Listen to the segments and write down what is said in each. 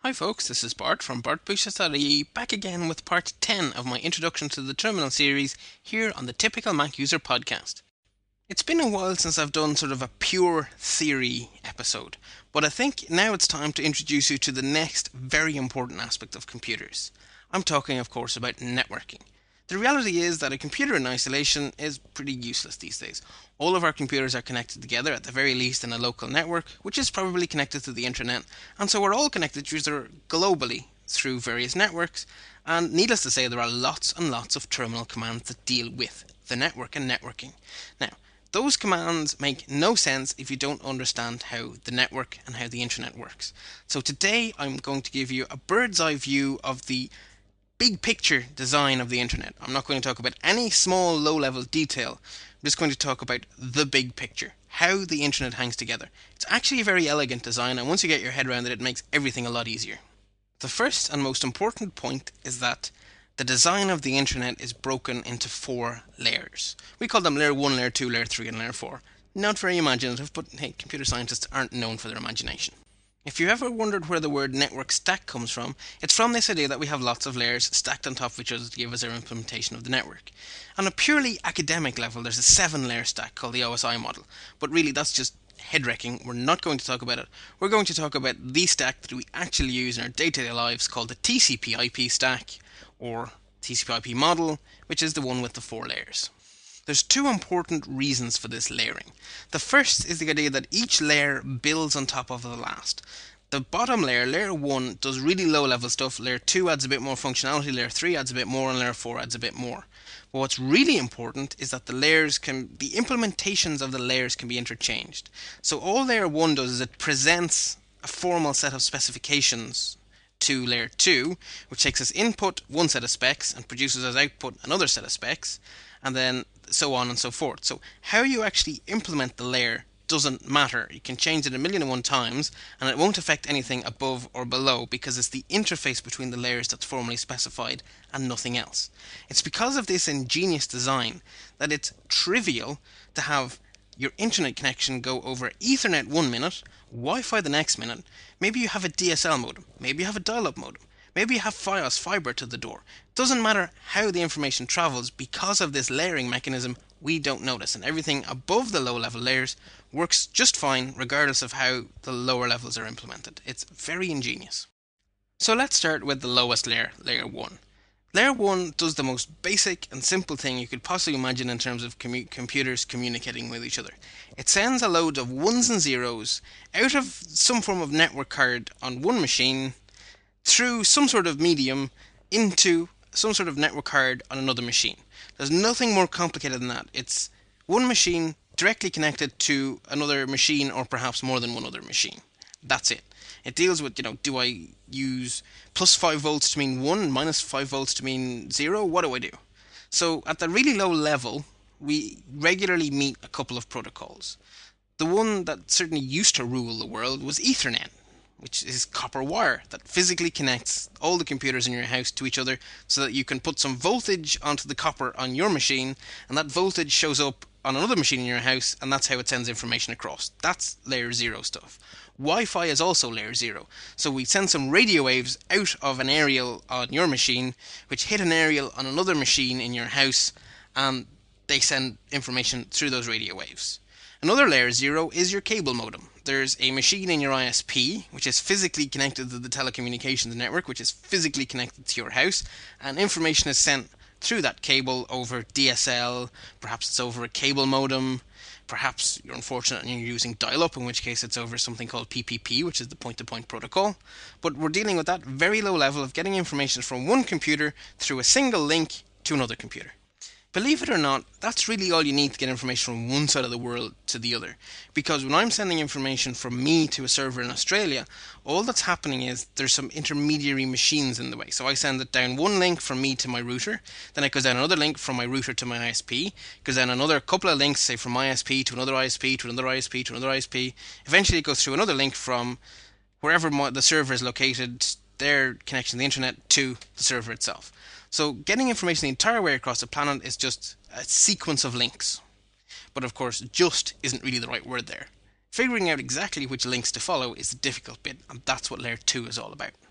Hi folks, this is Bart from BartPushes.ie, back again with part 10 of my Introduction to the Terminal series here on the Typical Mac User podcast. It's been a while since I've done sort of a pure theory episode, but I think now it's time to introduce you to the next very important aspect of computers. I'm talking of course about networking. The reality is that a computer in isolation is pretty useless these days. All of our computers are connected together, at the very least in a local network, which is probably connected to the internet, and so we're all connected to each other globally through various networks, and needless to say there are lots and lots of terminal commands that deal with the network and networking. Now, those commands make no sense if you don't understand how the network and how the internet works. So today I'm going to give you a bird's eye view of the big picture design of the internet. I'm not going to talk about any small low level detail. I'm just going to talk about the big picture, how the internet hangs together. It's actually a very elegant design, and once you get your head around it, it makes everything a lot easier. The first and most important point is that the design of the internet is broken into 4 layers. We call them layer 1, layer 2, layer 3 and layer 4. Not very imaginative, but hey, computer scientists aren't known for their imagination. If you've ever wondered where the word network stack comes from, it's from this idea that we have lots of layers stacked on top of each other to give us our implementation of the network. On a purely academic level, there's a 7-layer stack called the OSI model, but really that's just head-wrecking. We're not going to talk about it. We're going to talk about the stack that we actually use in our day-to-day lives called the TCP/IP stack, or TCP/IP model, which is the one with the 4 layers. There's 2 important reasons for this layering. The first is the idea that each layer builds on top of the last. The bottom layer, layer 1, does really low level stuff, layer 2 adds a bit more functionality, layer 3 adds a bit more, and layer 4 adds a bit more. But what's really important is that the implementations of the layers can be interchanged. So all layer 1 does is it presents a formal set of specifications to layer 2, which takes as input one set of specs and produces as output another set of specs, and then so on and so forth. So how you actually implement the layer doesn't matter. You can change it 1,000,001 times and it won't affect anything above or below because it's the interface between the layers that's formally specified and nothing else. It's because of this ingenious design that it's trivial to have your internet connection go over Ethernet 1 minute, Wi-Fi the next minute, maybe you have a DSL modem, maybe you have a dial-up modem, maybe you have Fios fiber to the door. It doesn't matter how the information travels, because of this layering mechanism we don't notice, and everything above the low level layers works just fine regardless of how the lower levels are implemented. It's very ingenious. So let's start with the lowest layer, layer 1. Layer 1 does the most basic and simple thing you could possibly imagine in terms of computers communicating with each other. It sends a load of ones and zeros out of some form of network card on one machine through some sort of medium into some sort of network card on another machine. There's nothing more complicated than that. It's one machine directly connected to another machine, or perhaps more than one other machine. That's it. It deals with, do I use plus 5 volts to mean 1, minus 5 volts to mean 0? What do I do? So at the really low level, we regularly meet a couple of protocols. The one that certainly used to rule the world was Ethernet, which is copper wire that physically connects all the computers in your house to each other so that you can put some voltage onto the copper on your machine, and that voltage shows up on another machine in your house, and that's how it sends information across. That's layer 0 stuff. Wi-Fi is also layer 0. So we send some radio waves out of an aerial on your machine, which hit an aerial on another machine in your house, and they send information through those radio waves. Another layer 0 is your cable modem. There's a machine in your ISP, which is physically connected to the telecommunications network, which is physically connected to your house, and information is sent through that cable over DSL, perhaps it's over a cable modem, perhaps you're unfortunate and you're using dial-up, in which case it's over something called PPP, which is the point-to-point protocol. But we're dealing with that very low level of getting information from one computer through a single link to another computer. Believe it or not, that's really all you need to get information from one side of the world to the other. Because when I'm sending information from me to a server in Australia, all that's happening is there's some intermediary machines in the way. So I send it down one link from me to my router, then it goes down another link from my router to my ISP, goes down another couple of links, say from my ISP to another ISP to another ISP to another ISP. Eventually it goes through another link from wherever the server is located, their connection to the internet, to the server itself. So getting information the entire way across the planet is just a sequence of links. But of course, just isn't really the right word there. Figuring out exactly which links to follow is the difficult bit, and that's what Layer 2 is all about.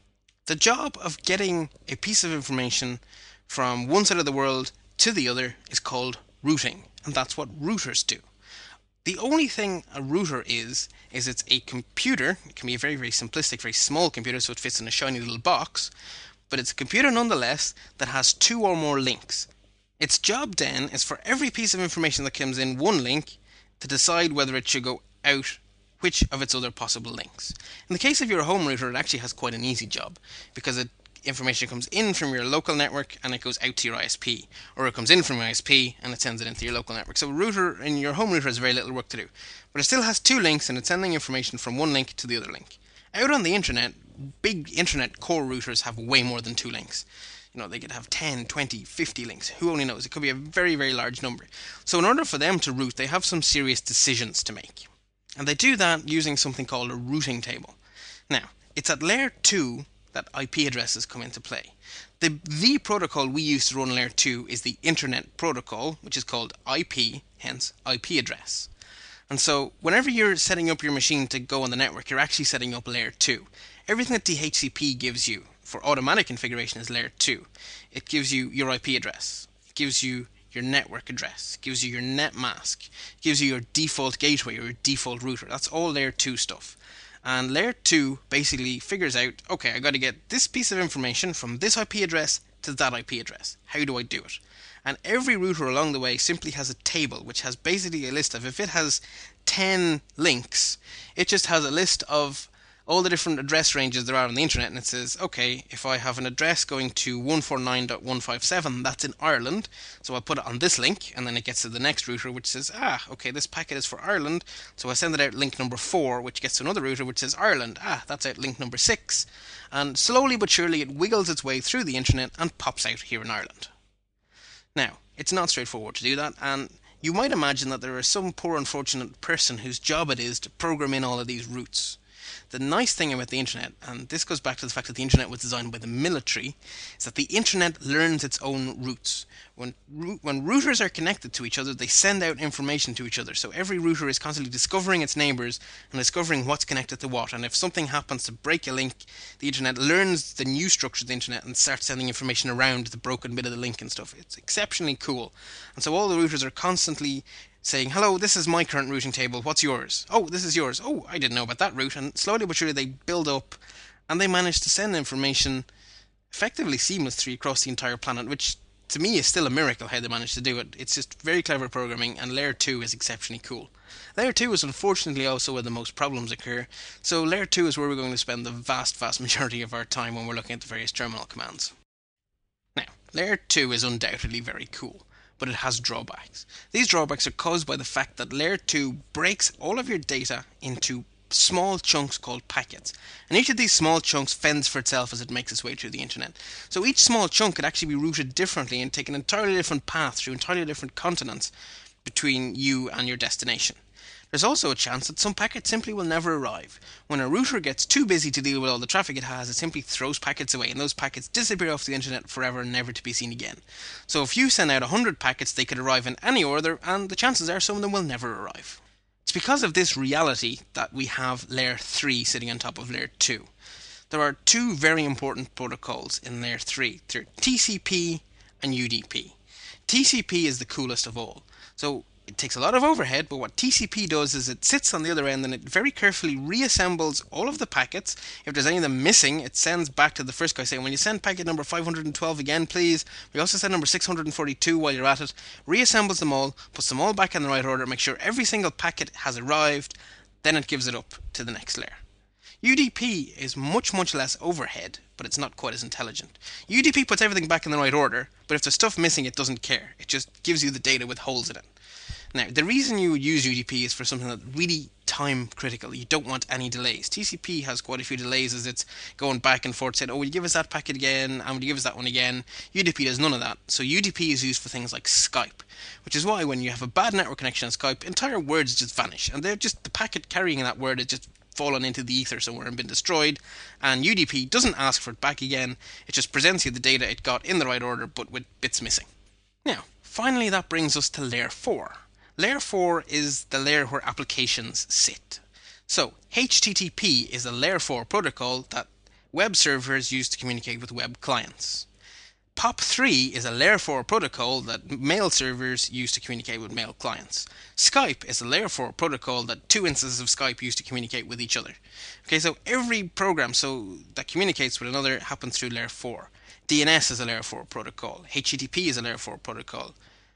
The job of getting a piece of information from one side of the world to the other is called routing, and that's what routers do. The only thing a router is it's a computer. It can be a very, very simplistic, very small computer, so it fits in a shiny little box, but it's a computer nonetheless that has two or more links. Its job then is for every piece of information that comes in one link to decide whether it should go out which of its other possible links. In the case of your home router, it actually has quite an easy job, because information comes in from your local network and it goes out to your ISP, or it comes in from your ISP and it sends it into your local network. So a router in your home router has very little work to do, but it still has two links and it's sending information from one link to the other link. Out on the internet, big internet core routers have way more than two links. They could have 10, 20, 50 links. Who only knows? It could be a very, very large number. So in order for them to route, they have some serious decisions to make. And they do that using something called a routing table. Now, it's at layer 2 that IP addresses come into play. The protocol we use to run layer 2 is the Internet Protocol, which is called IP, hence IP address. And so, whenever you're setting up your machine to go on the network, you're actually setting up layer 2. Everything that DHCP gives you for automatic configuration is layer 2. It gives you your IP address. It gives you your network address. It gives you your net mask. It gives you your default gateway or your default router. That's all layer 2 stuff. And layer 2 basically figures out, okay, I got to get this piece of information from this IP address to that IP address. How do I do it? And every router along the way simply has a table which has basically a list of, if it has 10 links, it just has a list of all the different address ranges there are on the internet, and it says, okay, if I have an address going to 149.157, that's in Ireland, so I put it on this link, and then it gets to the next router which says, okay, this packet is for Ireland, so I send it out link number 4, which gets to another router which says Ireland, that's out link number 6, and slowly but surely it wiggles its way through the internet and pops out here in Ireland. Now, it's not straightforward to do that, and you might imagine that there is some poor unfortunate person whose job it is to program in all of these routes. The nice thing about the internet, and this goes back to the fact that the internet was designed by the military, is that the internet learns its own routes. When routers are connected to each other, they send out information to each other. So every router is constantly discovering its neighbors and discovering what's connected to what. And if something happens to break a link, the internet learns the new structure of the internet and starts sending information around the broken bit of the link and stuff. It's exceptionally cool. And so all the routers are constantly saying, hello, this is my current routing table, what's yours? Oh, this is yours. Oh, I didn't know about that route. And slowly but surely they build up and they manage to send information effectively seamlessly across the entire planet, which to me is still a miracle how they managed to do it. It's just very clever programming, and layer 2 is exceptionally cool. Layer 2 is unfortunately also where the most problems occur, so layer 2 is where we're going to spend the vast majority of our time when we're looking at the various terminal commands. Now, layer 2 is undoubtedly very cool, but it has drawbacks. These drawbacks are caused by the fact that layer 2 breaks all of your data into small chunks called packets, and each of these small chunks fends for itself as it makes its way through the internet. So each small chunk could actually be routed differently and take an entirely different path through entirely different continents between you and your destination. There's also a chance that some packets simply will never arrive. When a router gets too busy to deal with all the traffic it has, it simply throws packets away, and those packets disappear off the internet forever, never to be seen again. So if you send out 100 packets, they could arrive in any order, and the chances are some of them will never arrive. It's because of this reality that we have layer 3 sitting on top of layer 2. There are two very important protocols in layer 3. They're TCP and UDP. TCP is the coolest of all. So it takes a lot of overhead, but what TCP does is it sits on the other end and it very carefully reassembles all of the packets. If there's any of them missing, it sends back to the first guy saying, when you send packet number 512 again, please. We also send number 642 while you're at it. Reassembles them all, puts them all back in the right order, makes sure every single packet has arrived, then it gives it up to the next layer. UDP is much less overhead, but it's not quite as intelligent. UDP puts everything back in the right order, but if there's stuff missing, it doesn't care. It just gives you the data with holes in it. Now, the reason you would use UDP is for something that's really time critical. You don't want any delays. TCP has quite a few delays as it's going back and forth saying, oh, will you give us that packet again? And will you give us that one again? UDP does none of that. So UDP is used for things like Skype, which is why when you have a bad network connection on Skype, entire words just vanish. And they're just, the packet carrying that word is just fallen into the ether somewhere and been destroyed. And UDP doesn't ask for it back again. It just presents you the data it got in the right order, but with bits missing. Now, finally that brings us to layer 4. Layer 4 is the layer where applications sit. So, HTTP is a layer 4 protocol that web servers used to communicate with web clients. POP3 is a layer 4 protocol that mail servers use to communicate with mail clients. Skype is a layer 4 protocol that two instances of Skype use to communicate with each other. Okay, so every program that communicates with another happens through layer 4. DNS is a layer 4 protocol. HTTP is a layer 4 protocol.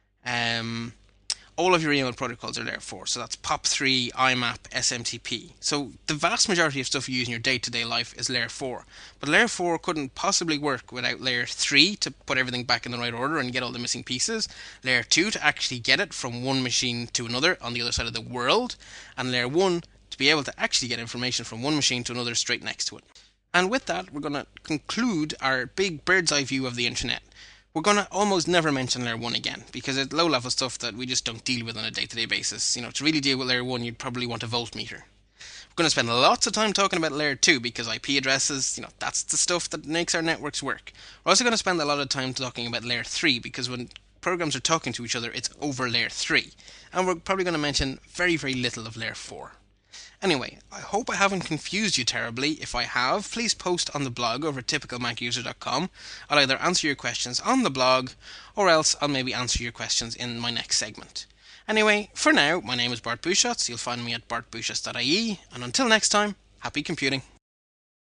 All of your email protocols are layer 4, so that's POP3, IMAP, SMTP. So the vast majority of stuff you use in your day-to-day life is layer 4. But layer 4 couldn't possibly work without layer 3 to put everything back in the right order and get all the missing pieces, layer 2 to actually get it from one machine to another on the other side of the world, and layer 1 to be able to actually get information from one machine to another straight next to it. And with that, we're going to conclude our big bird's eye view of the internet. We're going to almost never mention layer 1 again, because it's low-level stuff that we just don't deal with on a day-to-day basis. To really deal with layer 1, you'd probably want a voltmeter. We're going to spend lots of time talking about layer 2, because IP addresses, that's the stuff that makes our networks work. We're also going to spend a lot of time talking about layer 3, because when programs are talking to each other, it's over layer 3. And we're probably going to mention very, very little of layer 4. Anyway, I hope I haven't confused you terribly. If I have, please post on the blog over at typicalmacuser.com. I'll either answer your questions on the blog, or else I'll maybe answer your questions in my next segment. Anyway, for now, my name is Bart Busschots. You'll find me at bartbusschots.ie, and until next time, happy computing.